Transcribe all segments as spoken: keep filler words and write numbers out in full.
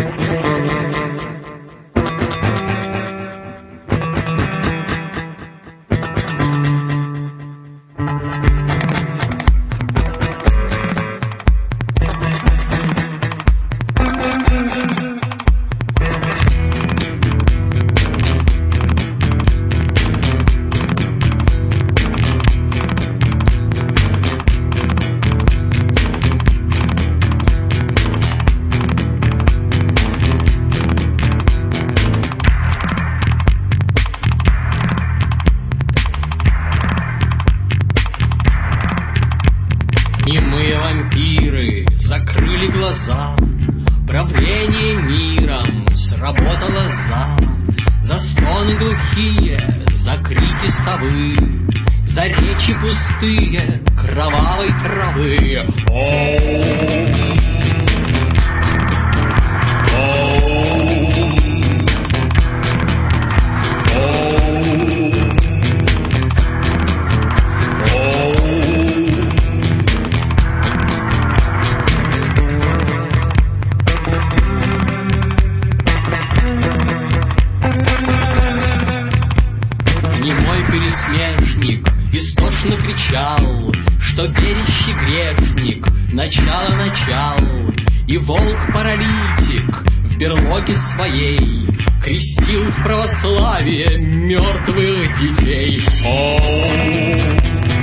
Немые вампиры закрыли глаза, правление миром сработало за. За стоны глухие, за крики совы, за речи пустые кровавой травы. Оу! Немой пересмешник истошно кричал, что верящий грешник начало начал. И волк-паралитик в берлоге своей крестил в православие мертвых детей. Оу!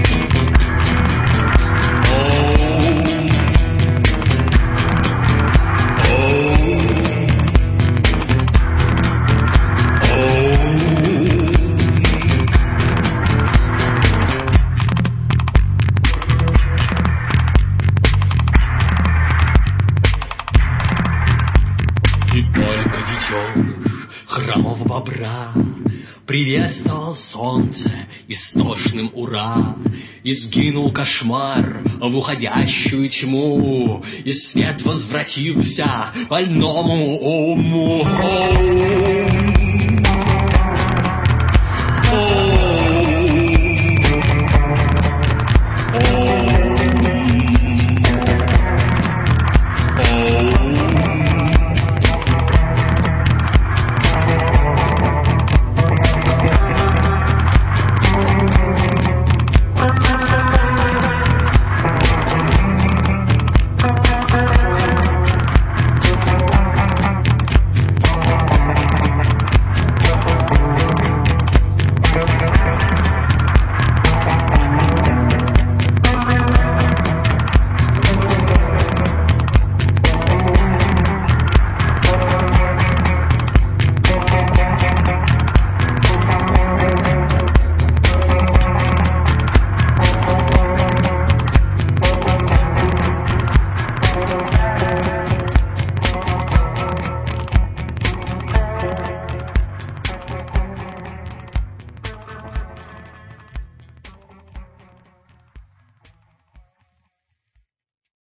И только детеныш хромого бобра приветствовал солнце истошным ура. И сгинул кошмар в уходящую тьму, и свет возвратился больному уму.